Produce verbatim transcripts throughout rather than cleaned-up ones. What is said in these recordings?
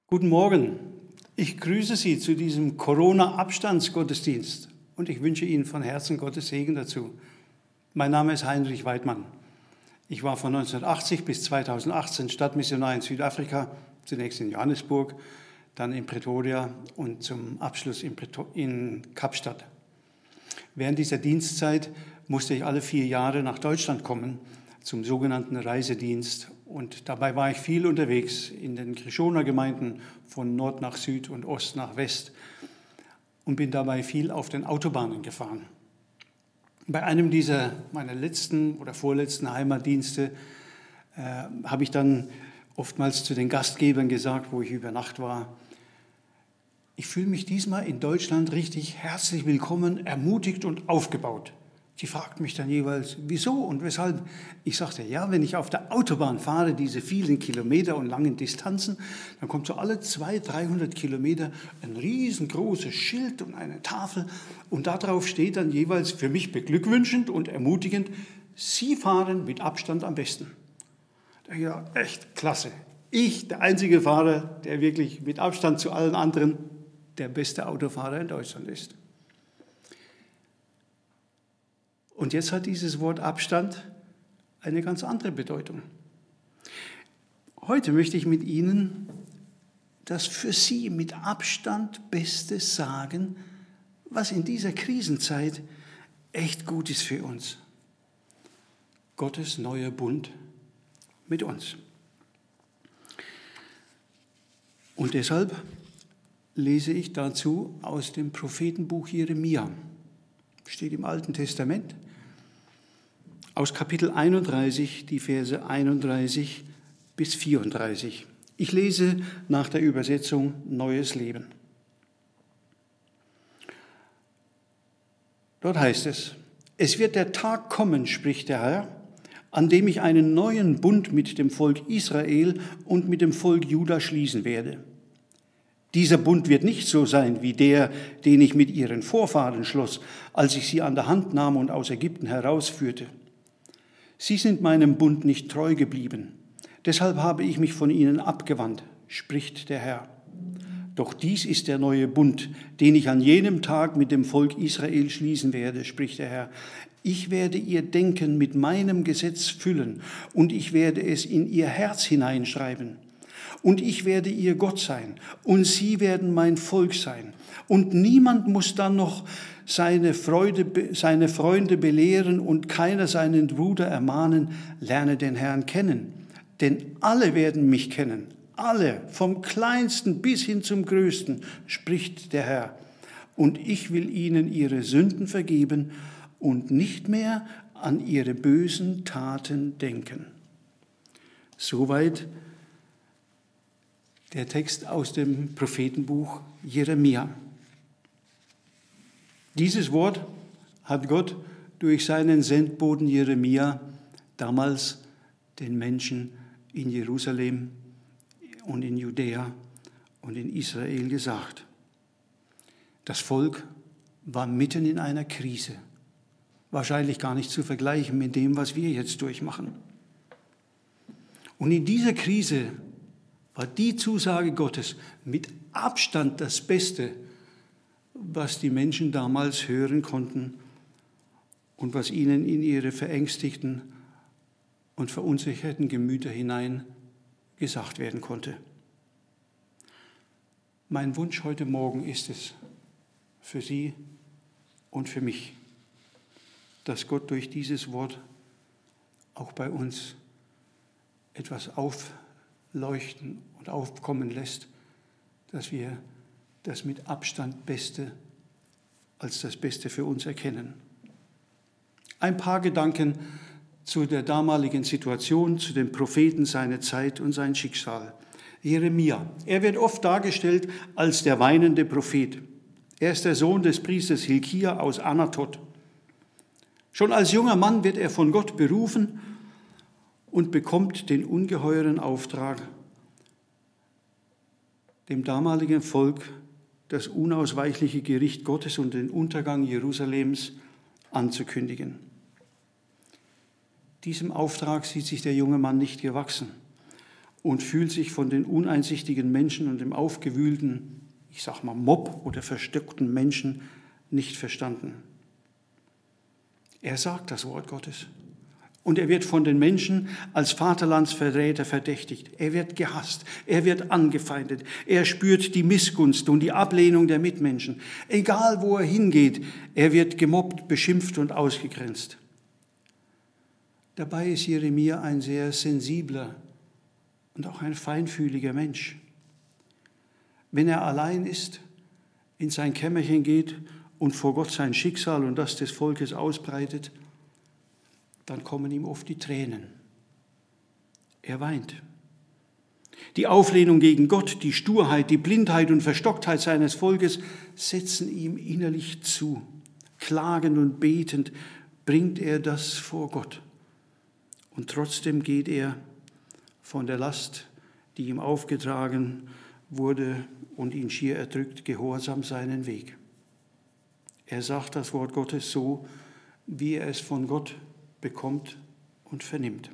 Guten Morgen. Ich grüße Sie zu diesem Corona-Abstandsgottesdienst und ich wünsche Ihnen von Herzen Gottes Segen dazu. Mein Name ist Heinrich Weidmann. Ich war von neunzehnhundertachtzig bis zweitausendachtzehn Stadtmissionar in Südafrika, zunächst in Johannesburg, dann in Pretoria und zum Abschluss in, Pretor- in Kapstadt. Während dieser Dienstzeit musste ich alle vier Jahre nach Deutschland kommen, zum sogenannten Reisedienst. Und dabei war ich viel unterwegs in den Krischoner Gemeinden von Nord nach Süd und Ost nach West und bin dabei viel auf den Autobahnen gefahren. Bei einem dieser meiner letzten oder vorletzten Heimatdienste äh, habe ich dann oftmals zu den Gastgebern gesagt, wo ich über Nacht war: Ich fühle mich diesmal in Deutschland richtig herzlich willkommen, ermutigt und aufgebaut. Die fragten mich dann jeweils, wieso und weshalb. Ich sagte, ja, wenn ich auf der Autobahn fahre, diese vielen Kilometer und langen Distanzen, dann kommt so alle zweihundert, dreihundert Kilometer ein riesengroßes Schild und eine Tafel. Und darauf steht dann jeweils für mich beglückwünschend und ermutigend: Sie fahren mit Abstand am besten. Ja, echt klasse. Ich, der einzige Fahrer, der wirklich mit Abstand zu allen anderen der beste Autofahrer in Deutschland ist. Und jetzt hat dieses Wort Abstand eine ganz andere Bedeutung. Heute möchte ich mit Ihnen das für Sie mit Abstand Beste sagen, was in dieser Krisenzeit echt gut ist für uns. Gottes neuer Bund mit uns. Und deshalb lese ich dazu aus dem Prophetenbuch Jeremia. Steht im Alten Testament. Aus Kapitel einunddreißig, die Verse einunddreißig bis vierunddreißig. Ich lese nach der Übersetzung Neues Leben. Dort heißt es: Es wird der Tag kommen, spricht der Herr, an dem ich einen neuen Bund mit dem Volk Israel und mit dem Volk Juda schließen werde. Dieser Bund wird nicht so sein wie der, den ich mit ihren Vorfahren schloss, als ich sie an der Hand nahm und aus Ägypten herausführte. Sie sind meinem Bund nicht treu geblieben. Deshalb habe ich mich von ihnen abgewandt, spricht der Herr. Doch dies ist der neue Bund, den ich an jenem Tag mit dem Volk Israel schließen werde, spricht der Herr. Ich werde ihr Denken mit meinem Gesetz füllen und ich werde es in ihr Herz hineinschreiben. Und ich werde ihr Gott sein und sie werden mein Volk sein. Und niemand muss dann noch seine, Freude, seine Freunde belehren und keiner seinen Bruder ermahnen, lerne den Herrn kennen. Denn alle werden mich kennen, alle, vom Kleinsten bis hin zum Größten, spricht der Herr. Und ich will ihnen ihre Sünden vergeben und nicht mehr an ihre bösen Taten denken. Soweit der Text aus dem Prophetenbuch Jeremia. Dieses Wort hat Gott durch seinen Sendboten Jeremia damals den Menschen in Jerusalem und in Judäa und in Israel gesagt. Das Volk war mitten in einer Krise, wahrscheinlich gar nicht zu vergleichen mit dem, was wir jetzt durchmachen. Und in dieser Krise war die Zusage Gottes mit Abstand das Beste, was die Menschen damals hören konnten und was ihnen in ihre verängstigten und verunsicherten Gemüter hinein gesagt werden konnte. Mein Wunsch heute Morgen ist es für Sie und für mich, dass Gott durch dieses Wort auch bei uns etwas aufleuchten und aufkommen lässt, dass wir das mit Abstand Beste als das Beste für uns erkennen. Ein paar Gedanken zu der damaligen Situation, zu den Propheten, seine Zeit und sein Schicksal. Jeremia, er wird oft dargestellt als der weinende Prophet. Er ist der Sohn des Priesters Hilkia aus Anatot. Schon als junger Mann wird er von Gott berufen und bekommt den ungeheuren Auftrag, dem damaligen Volk das unausweichliche Gericht Gottes und den Untergang Jerusalems anzukündigen. Diesem Auftrag sieht sich der junge Mann nicht gewachsen. und fühlt sich von den uneinsichtigen Menschen und dem aufgewühlten, ich sag mal Mob oder verstockten Menschen nicht verstanden. Er sagt das Wort Gottes. Und er wird von den Menschen als Vaterlandsverräter verdächtigt. Er wird gehasst, er wird angefeindet, er spürt die Missgunst und die Ablehnung der Mitmenschen. Egal, wo er hingeht, er wird gemobbt, beschimpft und ausgegrenzt. Dabei ist Jeremia ein sehr sensibler und auch ein feinfühliger Mensch. Wenn er allein ist, in sein Kämmerchen geht und vor Gott sein Schicksal und das des Volkes ausbreitet, dann kommen ihm oft die Tränen. Er weint. Die Auflehnung gegen Gott, die Sturheit, die Blindheit und Verstocktheit seines Volkes setzen ihm innerlich zu. Klagend und betend bringt er das vor Gott. Und trotzdem geht er von der Last, die ihm aufgetragen wurde und ihn schier erdrückt, gehorsam seinen Weg. Er sagt das Wort Gottes so, wie er es von Gott bekommt und vernimmt.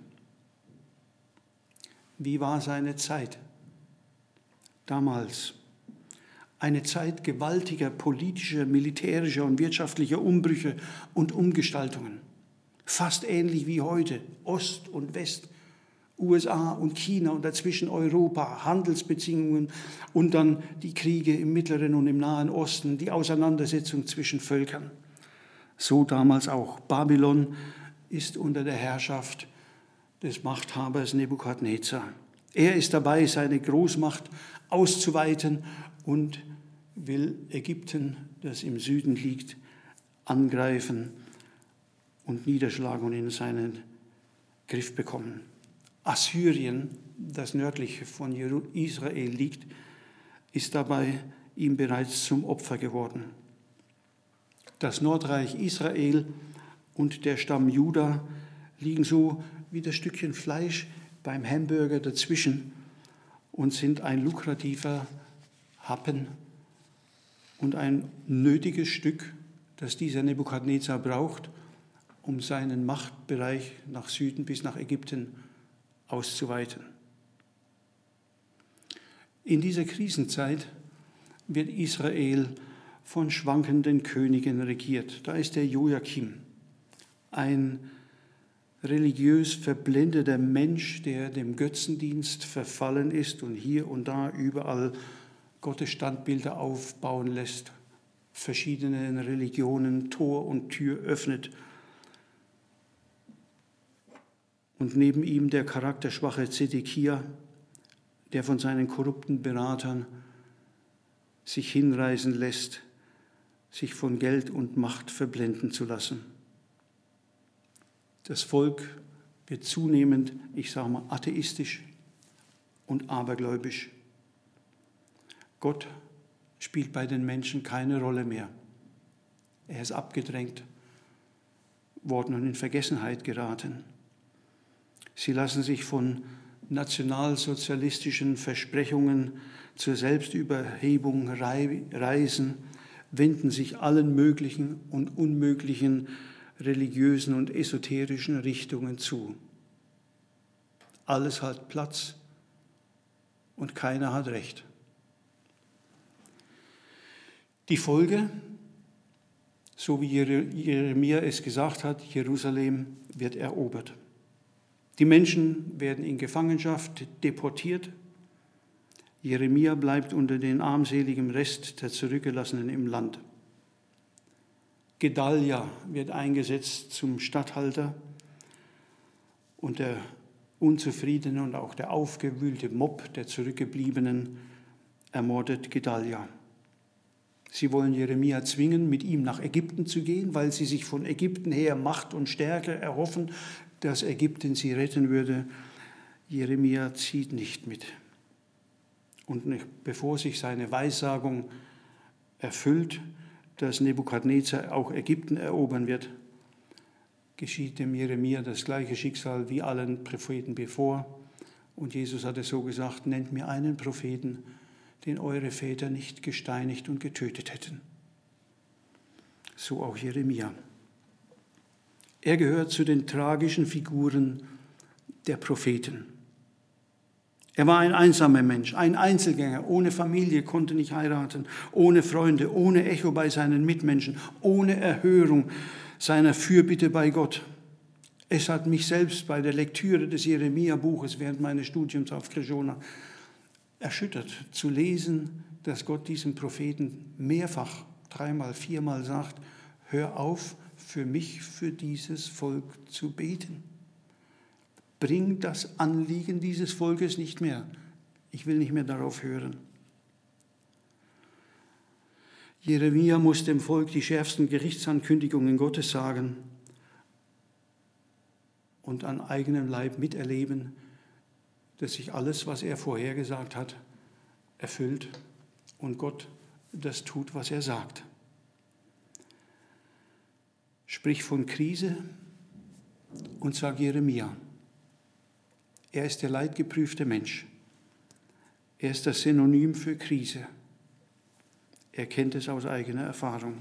Wie war seine Zeit damals? Eine Zeit gewaltiger politischer, militärischer und wirtschaftlicher Umbrüche und Umgestaltungen. Fast ähnlich wie heute, Ost und West, U S A und China und dazwischen Europa, Handelsbeziehungen und dann die Kriege im Mittleren und im Nahen Osten, die Auseinandersetzung zwischen Völkern. So damals auch. Babylon ist unter der Herrschaft des Machthabers Nebukadnezar. Er ist dabei, seine Großmacht auszuweiten und will Ägypten, das im Süden liegt, angreifen und niederschlagen und in seinen Griff bekommen. Assyrien, das nördlich von Israel liegt, ist dabei ihm bereits zum Opfer geworden. Das Nordreich Israel und der Stamm Juda liegen so wie das Stückchen Fleisch beim Hamburger dazwischen und sind ein lukrativer Happen und ein nötiges Stück, das dieser Nebukadnezar braucht, um seinen Machtbereich nach Süden bis nach Ägypten auszuweiten. In dieser Krisenzeit wird Israel von schwankenden Königen regiert. Da ist der Joachim, ein religiös verblendeter Mensch, der dem Götzendienst verfallen ist und hier und da überall Gottesstandbilder aufbauen lässt, verschiedenen Religionen Tor und Tür öffnet. Und neben ihm der charakterschwache Zedekia, der von seinen korrupten Beratern sich hinreißen lässt, sich von Geld und Macht verblenden zu lassen. Das Volk wird zunehmend, ich sage mal, atheistisch und abergläubisch. Gott spielt bei den Menschen keine Rolle mehr. Er ist abgedrängt worden und in Vergessenheit geraten. Sie lassen sich von nationalsozialistischen Versprechungen zur Selbstüberhebung reißen, wenden sich allen möglichen und unmöglichen religiösen und esoterischen Richtungen zu. Alles hat Platz und keiner hat Recht. Die Folge, so wie Jeremia es gesagt hat, Jerusalem wird erobert. Die Menschen werden in Gefangenschaft deportiert. Jeremia bleibt unter den armseligen Rest der Zurückgelassenen im Land. Gedalia wird eingesetzt zum Statthalter und der unzufriedene und auch der aufgewühlte Mob der Zurückgebliebenen ermordet Gedalia. Sie wollen Jeremia zwingen, mit ihm nach Ägypten zu gehen, weil sie sich von Ägypten her Macht und Stärke erhoffen, dass Ägypten sie retten würde. Jeremia zieht nicht mit. Und bevor sich seine Weissagung erfüllt, dass Nebukadnezar auch Ägypten erobern wird, geschieht dem Jeremia das gleiche Schicksal wie allen Propheten bevor. Und Jesus hat es so gesagt: Nennt mir einen Propheten, den eure Väter nicht gesteinigt und getötet hätten. So auch Jeremia. Er gehört zu den tragischen Figuren der Propheten. Er war ein einsamer Mensch, ein Einzelgänger, ohne Familie, konnte nicht heiraten, ohne Freunde, ohne Echo bei seinen Mitmenschen, ohne Erhörung seiner Fürbitte bei Gott. Es hat mich selbst bei der Lektüre des Jeremia-Buches während meines Studiums auf Krishona erschüttert, zu lesen, dass Gott diesem Propheten mehrfach, dreimal, viermal sagt, hör auf, für mich, für dieses Volk zu beten. Bring das Anliegen dieses Volkes nicht mehr. Ich will nicht mehr darauf hören. Jeremia muss dem Volk die schärfsten Gerichtsankündigungen Gottes sagen und an eigenem Leib miterleben, dass sich alles, was er vorhergesagt hat, erfüllt und Gott das tut, was er sagt. Sprich von Krise und sag Jeremia. Er ist der leidgeprüfte Mensch. Er ist das Synonym für Krise. Er kennt es aus eigener Erfahrung.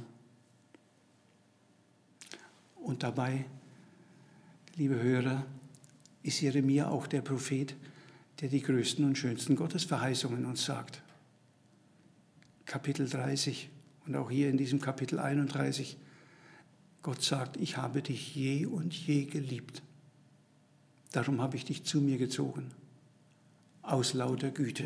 Und dabei, liebe Hörer, ist Jeremia auch der Prophet, der die größten und schönsten Gottesverheißungen uns sagt. Kapitel dreißig und auch hier in diesem Kapitel einunddreißig. Gott sagt, ich habe dich je und je geliebt. Darum habe ich dich zu mir gezogen, aus lauter Güte.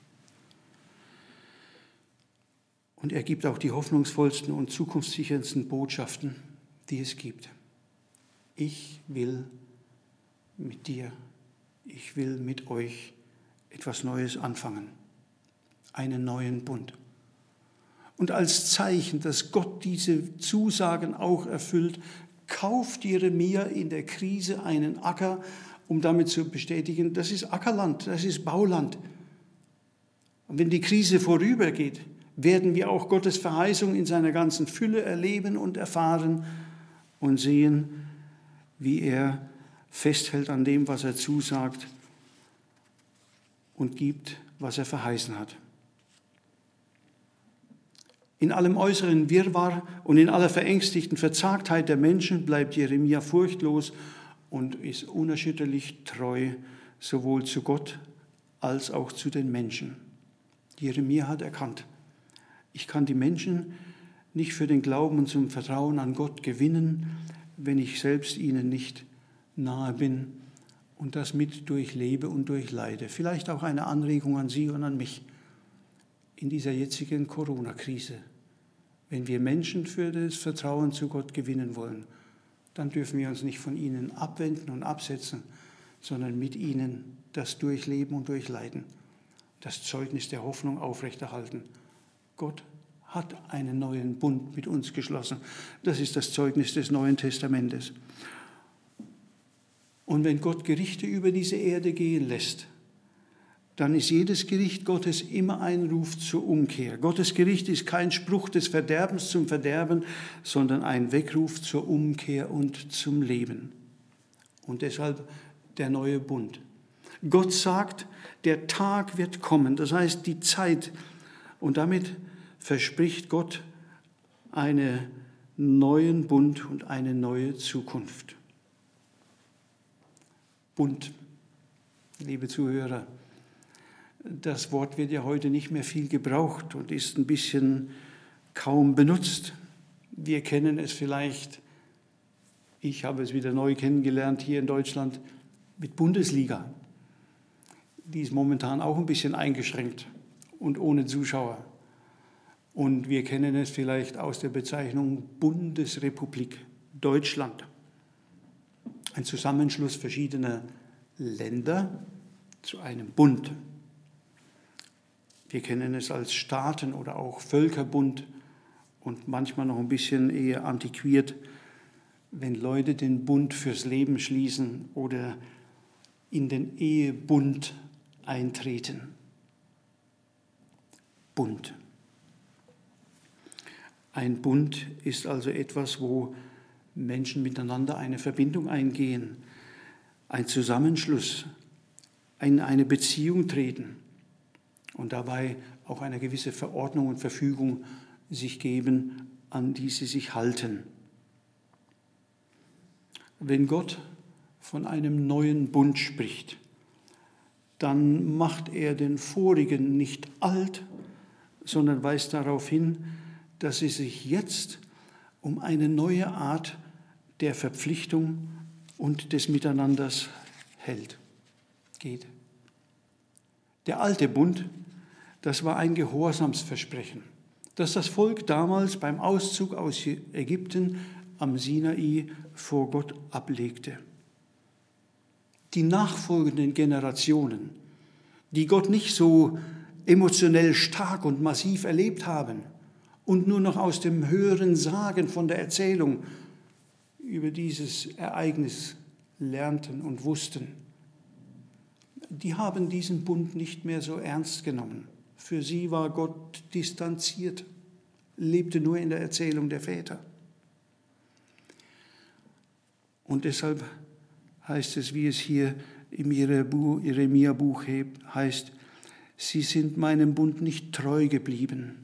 Und er gibt auch die hoffnungsvollsten und zukunftssicherndsten Botschaften, die es gibt. Ich will mit dir, ich will mit euch etwas Neues anfangen, einen neuen Bund. Und als Zeichen, dass Gott diese Zusagen auch erfüllt, kauft Jeremia in der Krise einen Acker, um damit zu bestätigen, das ist Ackerland, das ist Bauland. Und wenn die Krise vorübergeht, werden wir auch Gottes Verheißung in seiner ganzen Fülle erleben und erfahren und sehen, wie er festhält an dem, was er zusagt und gibt, was er verheißen hat. In allem äußeren Wirrwarr und in aller verängstigten Verzagtheit der Menschen bleibt Jeremia furchtlos und ist unerschütterlich treu, sowohl zu Gott als auch zu den Menschen. Jeremia hat erkannt, ich kann die Menschen nicht für den Glauben und zum Vertrauen an Gott gewinnen, wenn ich selbst ihnen nicht nahe bin und das mit durchlebe und durchleide. Vielleicht auch eine Anregung an Sie und an mich in dieser jetzigen Corona-Krise. Wenn wir Menschen für das Vertrauen zu Gott gewinnen wollen, dann dürfen wir uns nicht von ihnen abwenden und absetzen, sondern mit ihnen das durchleben und durchleiden, das Zeugnis der Hoffnung aufrechterhalten. Gott hat einen neuen Bund mit uns geschlossen. Das ist das Zeugnis des Neuen Testamentes. Und wenn Gott Gerichte über diese Erde gehen lässt, dann ist jedes Gericht Gottes immer ein Ruf zur Umkehr. Gottes Gericht ist kein Spruch des Verderbens zum Verderben, sondern ein Weckruf zur Umkehr und zum Leben. Und deshalb der neue Bund. Gott sagt, der Tag wird kommen, das heißt die Zeit. Und damit verspricht Gott einen neuen Bund und eine neue Zukunft. Bund, liebe Zuhörer, das Wort wird ja heute nicht mehr viel gebraucht und ist ein bisschen kaum benutzt. Wir kennen es vielleicht, ich habe es wieder neu kennengelernt hier in Deutschland, mit Bundesliga. Die ist momentan auch ein bisschen eingeschränkt und ohne Zuschauer. Und wir kennen es vielleicht aus der Bezeichnung Bundesrepublik Deutschland. Ein Zusammenschluss verschiedener Länder zu einem Bund. Wir kennen es als Staaten oder auch Völkerbund und manchmal noch ein bisschen eher antiquiert, wenn Leute den Bund fürs Leben schließen oder in den Ehebund eintreten. Bund. Ein Bund ist also etwas, wo Menschen miteinander eine Verbindung eingehen, ein Zusammenschluss, in eine Beziehung treten und dabei auch eine gewisse Verordnung und Verfügung sich geben, an die sie sich halten. Wenn Gott von einem neuen Bund spricht, dann macht er den vorigen nicht alt, sondern weist darauf hin, dass es sich jetzt um eine neue Art der Verpflichtung und des Miteinanders hält, geht. Der alte Bund, das war ein Gehorsamsversprechen, das das Volk damals beim Auszug aus Ägypten am Sinai vor Gott ablegte. Die nachfolgenden Generationen, die Gott nicht so emotionell stark und massiv erlebt haben und nur noch aus dem höheren Sagen von der Erzählung über dieses Ereignis lernten und wussten, die haben diesen Bund nicht mehr so ernst genommen. Für sie war Gott distanziert, lebte nur in der Erzählung der Väter. Und deshalb heißt es, wie es hier im Jeremia-Buch heißt, sie sind meinem Bund nicht treu geblieben.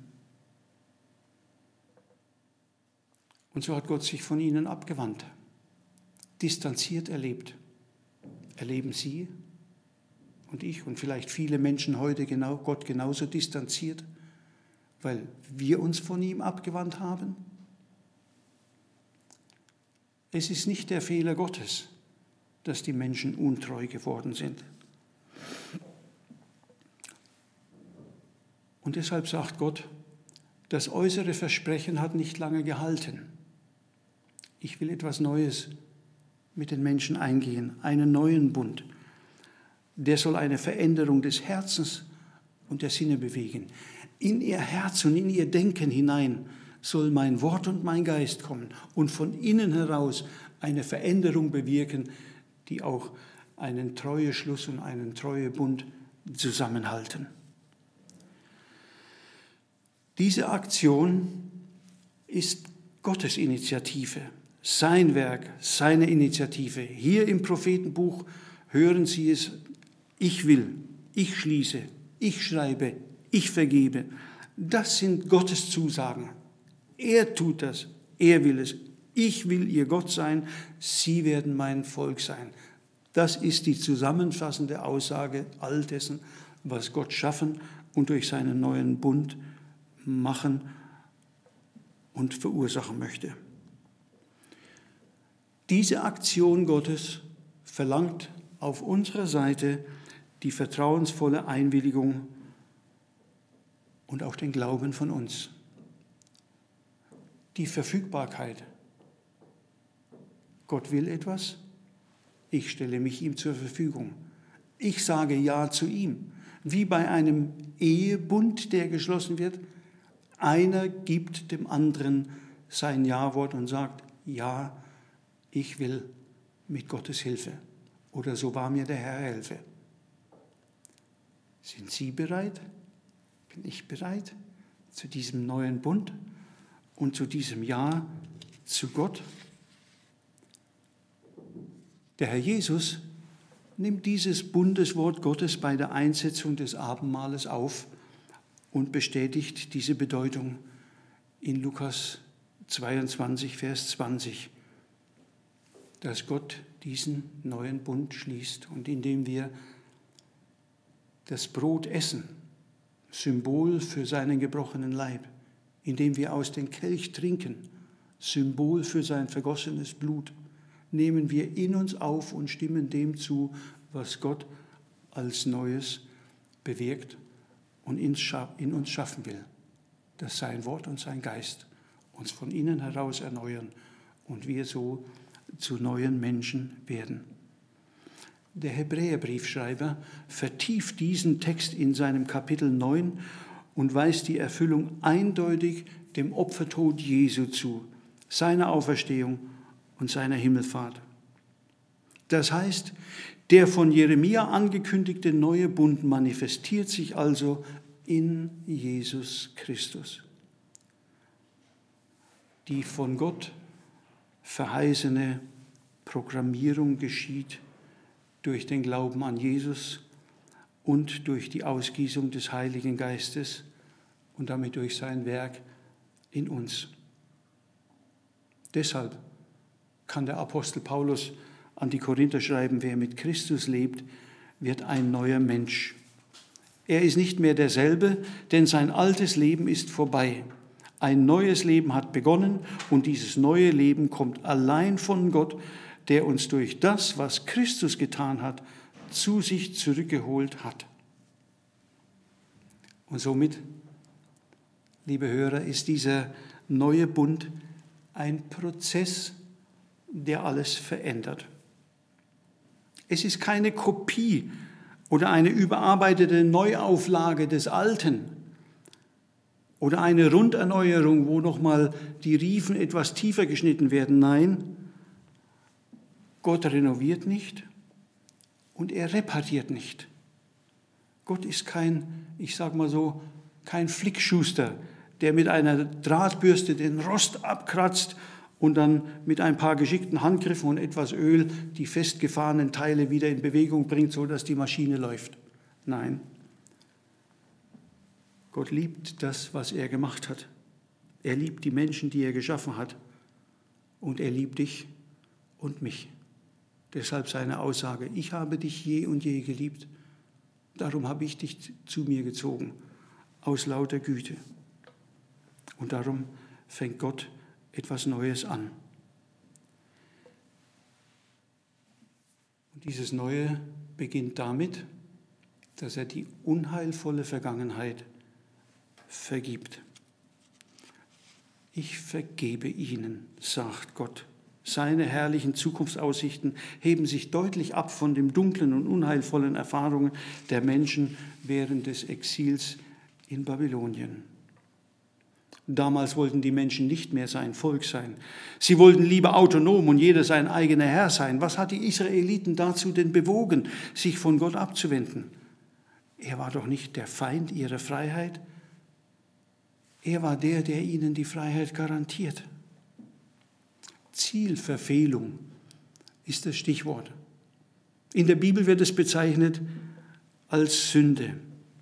Und so hat Gott sich von ihnen abgewandt, distanziert erlebt. Erleben Sie und ich und vielleicht viele Menschen heute genau, Gott genauso distanziert, weil wir uns von ihm abgewandt haben? Es ist nicht der Fehler Gottes, dass die Menschen untreu geworden sind. Und deshalb sagt Gott, das äußere Versprechen hat nicht lange gehalten. Ich will etwas Neues mit den Menschen eingehen, einen neuen Bund. Der soll eine Veränderung des Herzens und der Sinne bewegen. In ihr Herz und in ihr Denken hinein soll mein Wort und mein Geist kommen und von innen heraus eine Veränderung bewirken, die auch einen Treueschluss und einen Treuebund zusammenhalten. Diese Aktion ist Gottes Initiative, sein Werk, seine Initiative. Hier im Prophetenbuch hören Sie es, ich will, ich schließe, ich schreibe, ich vergebe. Das sind Gottes Zusagen. Er tut das, er will es. Ich will ihr Gott sein, sie werden mein Volk sein. Das ist die zusammenfassende Aussage all dessen, was Gott schaffen und durch seinen neuen Bund machen und verursachen möchte. Diese Aktion Gottes verlangt auf unserer Seite die vertrauensvolle Einwilligung und auch den Glauben von uns. Die Verfügbarkeit. Gott will etwas, ich stelle mich ihm zur Verfügung. Ich sage Ja zu ihm. Wie bei einem Ehebund, der geschlossen wird, einer gibt dem anderen sein Ja-Wort und sagt, ja, ich will mit Gottes Hilfe. Oder so wahr mir der Herr helfe. Sind Sie bereit? Bin ich bereit zu diesem neuen Bund und zu diesem Ja zu Gott? Der Herr Jesus nimmt dieses Bundeswort Gottes bei der Einsetzung des Abendmahles auf und bestätigt diese Bedeutung in Lukas zweiundzwanzig, Vers zwanzig, dass Gott diesen neuen Bund schließt und indem wir das Brot essen, Symbol für seinen gebrochenen Leib, indem wir aus dem Kelch trinken, Symbol für sein vergossenes Blut, nehmen wir in uns auf und stimmen dem zu, was Gott als Neues bewirkt und in uns schaffen will, dass sein Wort und sein Geist uns von innen heraus erneuern und wir so zu neuen Menschen werden. Der Hebräerbriefschreiber vertieft diesen Text in seinem Kapitel neun und weist die Erfüllung eindeutig dem Opfertod Jesu zu, seiner Auferstehung und seiner Himmelfahrt. Das heißt, der von Jeremia angekündigte neue Bund manifestiert sich also in Jesus Christus. Die von Gott verheißene Programmierung geschieht durch den Glauben an Jesus und durch die Ausgießung des Heiligen Geistes und damit durch sein Werk in uns. Deshalb kann der Apostel Paulus an die Korinther schreiben, wer mit Christus lebt, wird ein neuer Mensch. Er ist nicht mehr derselbe, denn sein altes Leben ist vorbei. Ein neues Leben hat begonnen und dieses neue Leben kommt allein von Gott, der uns durch das, was Christus getan hat, zu sich zurückgeholt hat. Und somit, liebe Hörer, ist dieser neue Bund ein Prozess, der alles verändert. Es ist keine Kopie oder eine überarbeitete Neuauflage des Alten oder eine Runderneuerung, wo nochmal die Riefen etwas tiefer geschnitten werden. Nein, Gott renoviert nicht und er repariert nicht. Gott ist kein, ich sage mal so, kein Flickschuster, der mit einer Drahtbürste den Rost abkratzt und dann mit ein paar geschickten Handgriffen und etwas Öl die festgefahrenen Teile wieder in Bewegung bringt, sodass die Maschine läuft. Nein, Gott liebt das, was er gemacht hat. Er liebt die Menschen, die er geschaffen hat. Und er liebt dich und mich. Deshalb seine Aussage, ich habe dich je und je geliebt. Darum habe ich dich zu mir gezogen, aus lauter Güte. Und darum fängt Gott etwas Neues an. Und dieses Neue beginnt damit, dass er die unheilvolle Vergangenheit vergibt. Ich vergebe ihnen, sagt Gott. Seine herrlichen Zukunftsaussichten heben sich deutlich ab von den dunklen und unheilvollen Erfahrungen der Menschen während des Exils in Babylonien. Damals wollten die Menschen nicht mehr sein Volk sein. Sie wollten lieber autonom und jeder sein eigener Herr sein. Was hat die Israeliten dazu denn bewogen, sich von Gott abzuwenden? Er war doch nicht der Feind ihrer Freiheit. Er war der, der ihnen die Freiheit garantiert. Zielverfehlung ist das Stichwort. In der Bibel wird es bezeichnet als Sünde.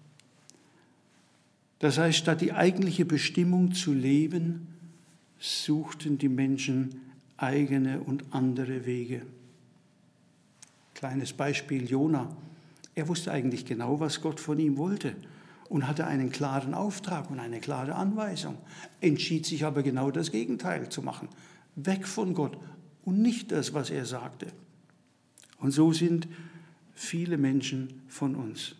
Das heißt, statt die eigentliche Bestimmung zu leben, suchten die Menschen eigene und andere Wege. Kleines Beispiel, Jona. Er wusste eigentlich genau, was Gott von ihm wollte und hatte einen klaren Auftrag und eine klare Anweisung, entschied sich aber genau das Gegenteil zu machen. Weg von Gott und nicht das, was er sagte. Und so sind viele Menschen von uns.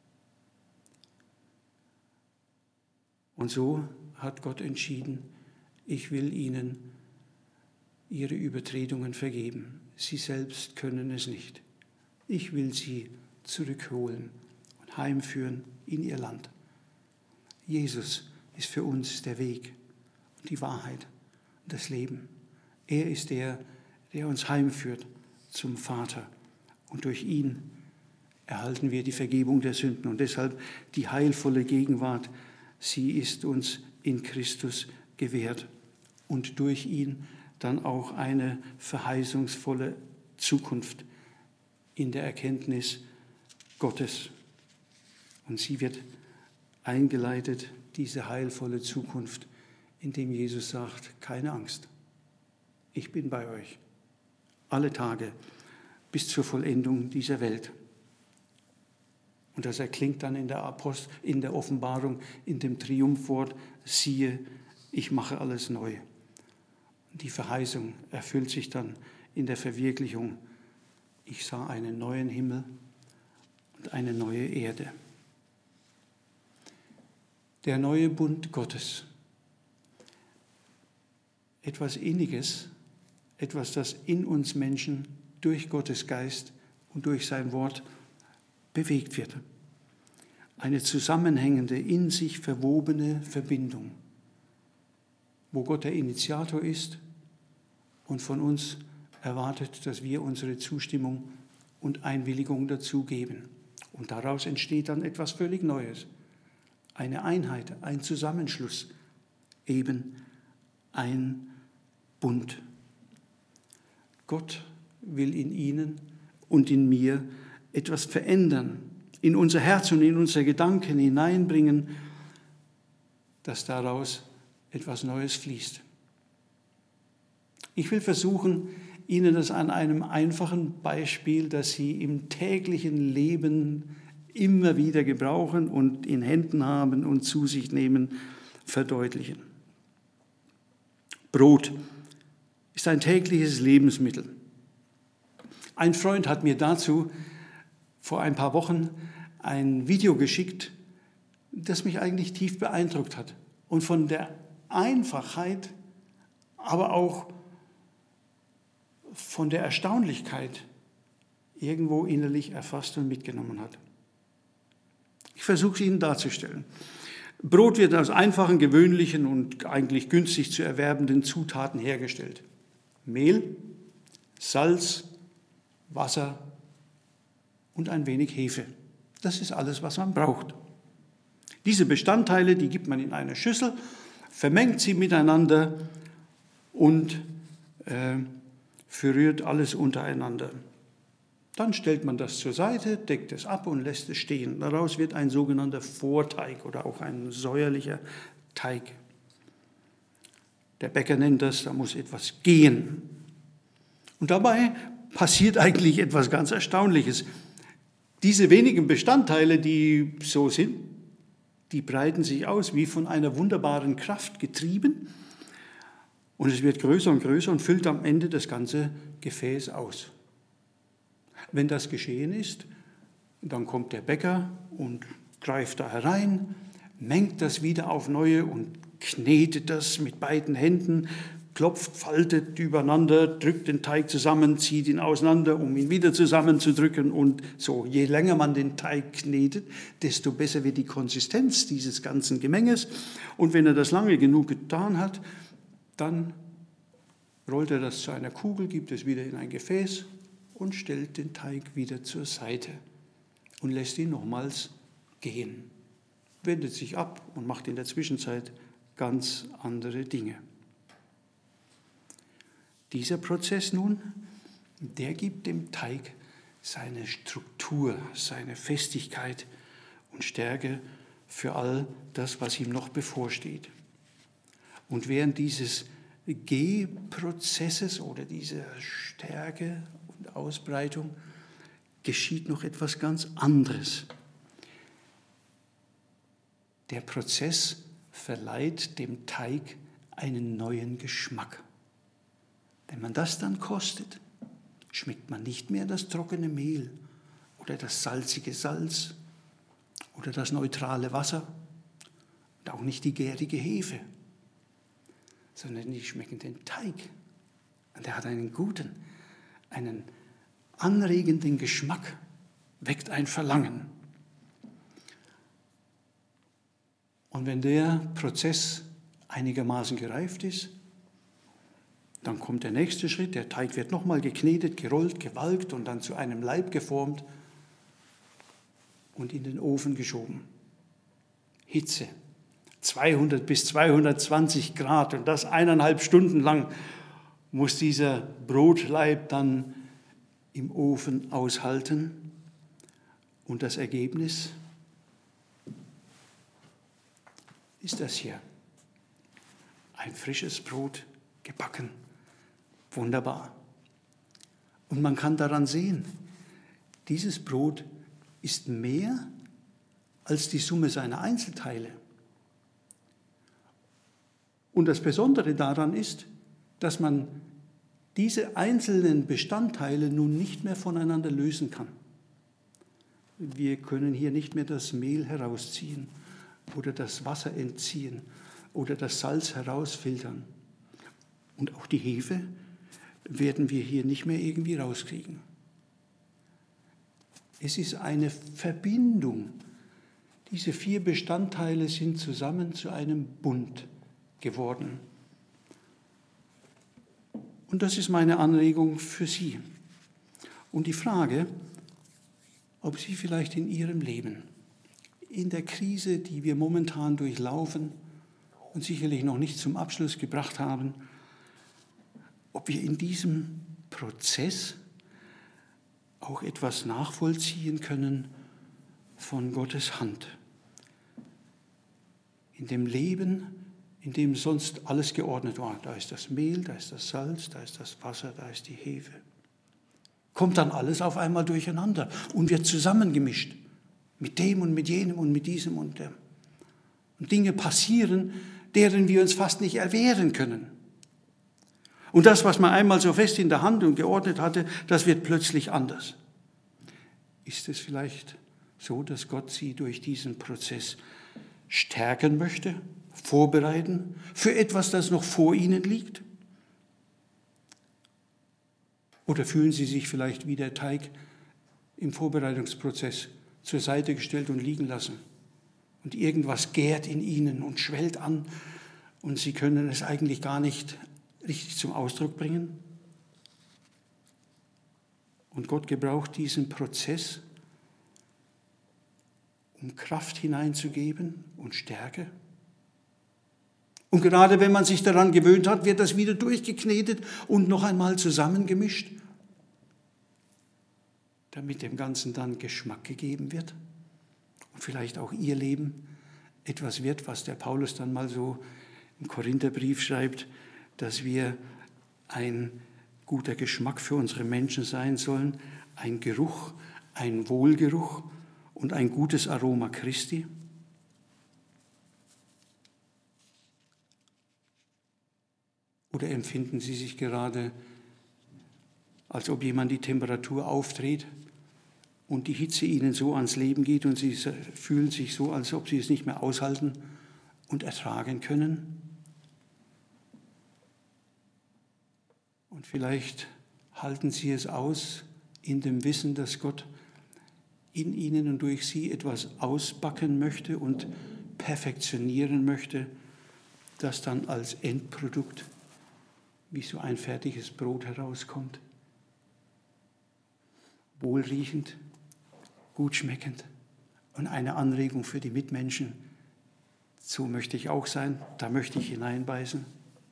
Und so hat Gott entschieden, ich will ihnen ihre Übertretungen vergeben. Sie selbst können es nicht. Ich will sie zurückholen und heimführen in ihr Land. Jesus ist für uns der Weg und die Wahrheit und das Leben. Er ist der, der uns heimführt zum Vater. Und durch ihn erhalten wir die Vergebung der Sünden und deshalb die heilvolle Gegenwart. Sie ist uns in Christus gewährt und durch ihn dann auch eine verheißungsvolle Zukunft in der Erkenntnis Gottes. Und sie wird eingeleitet, diese heilvolle Zukunft, indem Jesus sagt, keine Angst, ich bin bei euch, alle Tage bis zur Vollendung dieser Welt. Und das erklingt dann in der Apost- in der Offenbarung, in dem Triumphwort, siehe, ich mache alles neu. Und die Verheißung erfüllt sich dann in der Verwirklichung. Ich sah einen neuen Himmel und eine neue Erde. Der neue Bund Gottes. Etwas Inniges, etwas, das in uns Menschen durch Gottes Geist und durch sein Wort bewegt wird. Eine zusammenhängende, in sich verwobene Verbindung, wo Gott der Initiator ist und von uns erwartet, dass wir unsere Zustimmung und Einwilligung dazu geben. Und daraus entsteht dann etwas völlig Neues. Eine Einheit, ein Zusammenschluss, eben ein Bund. Gott will in Ihnen und in mir etwas verändern, in unser Herz und in unsere Gedanken hineinbringen, dass daraus etwas Neues fließt. Ich will versuchen, Ihnen das an einem einfachen Beispiel, das Sie im täglichen Leben immer wieder gebrauchen und in Händen haben und zu sich nehmen, verdeutlichen. Brot ist ein tägliches Lebensmittel. Ein Freund hat mir dazu vor ein paar Wochen ein Video geschickt, das mich eigentlich tief beeindruckt hat und von der Einfachheit, aber auch von der Erstaunlichkeit irgendwo innerlich erfasst und mitgenommen hat. Ich versuche es Ihnen darzustellen. Brot wird aus einfachen, gewöhnlichen und eigentlich günstig zu erwerbenden Zutaten hergestellt. Mehl, Salz, Wasser und ein wenig Hefe. Das ist alles, was man braucht. Diese Bestandteile, die gibt man in eine Schüssel, vermengt sie miteinander und äh, verrührt alles untereinander. Dann stellt man das zur Seite, deckt es ab und lässt es stehen. Daraus wird ein sogenannter Vorteig oder auch ein säuerlicher Teig. Der Bäcker nennt das, da muss etwas gehen. Und dabei passiert eigentlich etwas ganz Erstaunliches. Diese wenigen Bestandteile, die so sind, die breiten sich aus wie von einer wunderbaren Kraft getrieben. Und es wird größer und größer und füllt am Ende das ganze Gefäß aus. Wenn das geschehen ist, dann kommt der Bäcker und greift da herein, mengt das wieder auf neue und knetet das mit beiden Händen, klopft, faltet übereinander, drückt den Teig zusammen, zieht ihn auseinander, um ihn wieder zusammenzudrücken und so. Je länger man den Teig knetet, desto besser wird die Konsistenz dieses ganzen Gemenges. Und wenn er das lange genug getan hat, dann rollt er das zu einer Kugel, gibt es wieder in ein Gefäß und stellt den Teig wieder zur Seite und lässt ihn nochmals gehen. Wendet sich ab und macht in der Zwischenzeit ganz andere Dinge. Dieser Prozess nun, der gibt dem Teig seine Struktur, seine Festigkeit und Stärke für all das, was ihm noch bevorsteht. Und während dieses Gehprozesses oder dieser Stärke und Ausbreitung geschieht noch etwas ganz anderes. Der Prozess verleiht dem Teig einen neuen Geschmack. Wenn man das dann kostet, schmeckt man nicht mehr das trockene Mehl oder das salzige Salz oder das neutrale Wasser und auch nicht die gärige Hefe, sondern die schmecken den Teig. Und der hat einen guten, einen anregenden Geschmack, weckt ein Verlangen. Und wenn der Prozess einigermaßen gereift ist, dann kommt der nächste Schritt, der Teig wird nochmal geknetet, gerollt, gewalkt und dann zu einem Leib geformt und in den Ofen geschoben. Hitze, zweihundert bis zweihundertzwanzig Grad und das eineinhalb Stunden lang muss dieser Brotleib dann im Ofen aushalten. Und das Ergebnis ist das hier. Ein frisches Brot, gebacken. Wunderbar. Und man kann daran sehen, dieses Brot ist mehr als die Summe seiner Einzelteile. Und das Besondere daran ist, dass man diese einzelnen Bestandteile nun nicht mehr voneinander lösen kann. Wir können hier nicht mehr das Mehl herausziehen oder das Wasser entziehen oder das Salz herausfiltern. Und auch die Hefe werden wir hier nicht mehr irgendwie rauskriegen. Es ist eine Verbindung. Diese vier Bestandteile sind zusammen zu einem Bund geworden. Und das ist meine Anregung für Sie. Und die Frage, ob Sie vielleicht in Ihrem Leben, in der Krise, die wir momentan durchlaufen und sicherlich noch nicht zum Abschluss gebracht haben, ob wir in diesem Prozess auch etwas nachvollziehen können von Gottes Hand. In dem Leben, in dem sonst alles geordnet war. Da ist das Mehl, da ist das Salz, da ist das Wasser, da ist die Hefe. Kommt dann alles auf einmal durcheinander und wird zusammengemischt. Mit dem und mit jenem und mit diesem und dem. Und Dinge passieren, deren wir uns fast nicht erwehren können. Und das, was man einmal so fest in der Hand und geordnet hatte, das wird plötzlich anders. Ist es vielleicht so, dass Gott sie durch diesen Prozess stärken möchte, vorbereiten für etwas, das noch vor ihnen liegt? Oder fühlen sie sich vielleicht wie der Teig im Vorbereitungsprozess zur Seite gestellt und liegen lassen? Und irgendwas gärt in ihnen und schwellt an und sie können es eigentlich gar nicht richtig zum Ausdruck bringen? Und Gott gebraucht diesen Prozess, um Kraft hineinzugeben und Stärke. Und gerade wenn man sich daran gewöhnt hat, wird das wieder durchgeknetet und noch einmal zusammengemischt, damit dem Ganzen dann Geschmack gegeben wird und vielleicht auch ihr Leben etwas wird, was der Paulus dann mal so im Korintherbrief schreibt, dass wir ein guter Geschmack für unsere Menschen sein sollen, ein Geruch, ein Wohlgeruch und ein gutes Aroma Christi. Oder empfinden Sie sich gerade, als ob jemand die Temperatur aufdreht und die Hitze Ihnen so ans Leben geht und Sie fühlen sich so, als ob Sie es nicht mehr aushalten und ertragen können? Und vielleicht halten Sie es aus in dem Wissen, dass Gott in Ihnen und durch Sie etwas ausbacken möchte und perfektionieren möchte, das dann als Endprodukt wie so ein fertiges Brot herauskommt. Wohlriechend, gut schmeckend und eine Anregung für die Mitmenschen. So möchte ich auch sein, da möchte ich hineinbeißen.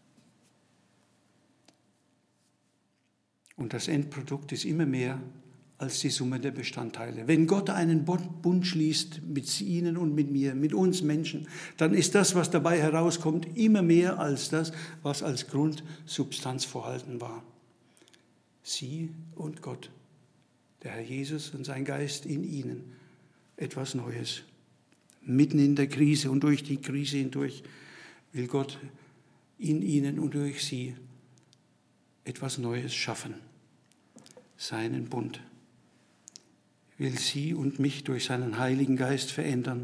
Und das Endprodukt ist immer mehr als die Summe der Bestandteile. Wenn Gott einen Bund schließt mit Ihnen und mit mir, mit uns Menschen, dann ist das, was dabei herauskommt, immer mehr als das, was als Grundsubstanz vorhanden war. Sie und Gott, der Herr Jesus und sein Geist in Ihnen, etwas Neues. Mitten in der Krise und durch die Krise hindurch will Gott in Ihnen und durch Sie etwas Neues schaffen. Seinen Bund. Will Sie und mich durch seinen Heiligen Geist verändern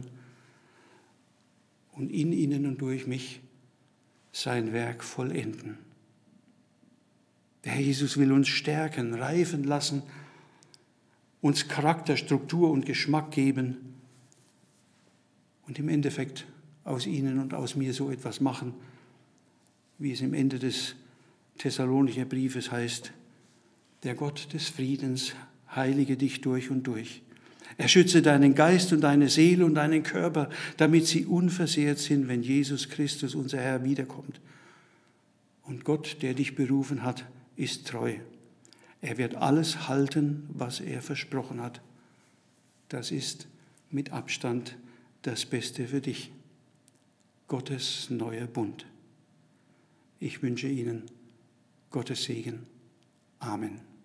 und in ihnen und durch mich sein Werk vollenden. Der Herr Jesus will uns stärken, reifen lassen, uns Charakter, Struktur und Geschmack geben und im Endeffekt aus Ihnen und aus mir so etwas machen, wie es im Ende des Thessalonicher Briefes heißt: Der Gott des Friedens heilige dich durch und durch. Er schütze deinen Geist und deine Seele und deinen Körper, damit sie unversehrt sind, wenn Jesus Christus, unser Herr, wiederkommt. Und Gott, der dich berufen hat, ist treu. Er wird alles halten, was er versprochen hat. Das ist mit Abstand das Beste für dich. Gottes neuer Bund. Ich wünsche Ihnen Gottes Segen. Amen.